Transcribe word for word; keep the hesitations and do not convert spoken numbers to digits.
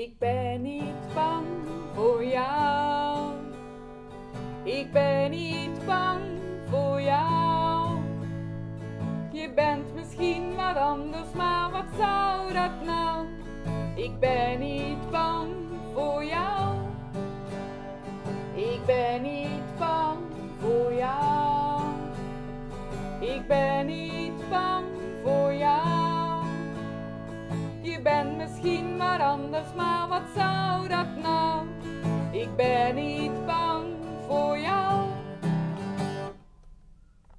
Ik ben niet bang voor jou. Ik ben niet bang voor jou. Je bent misschien wat anders, maar wat zou dat nou? Ik ben niet bang voor jou. Ik ben niet bang voor jou. Ik ben niet bang voor jou. Je bent misschien wat anders, maar wat zou dat nou? Ik ben niet bang voor jou.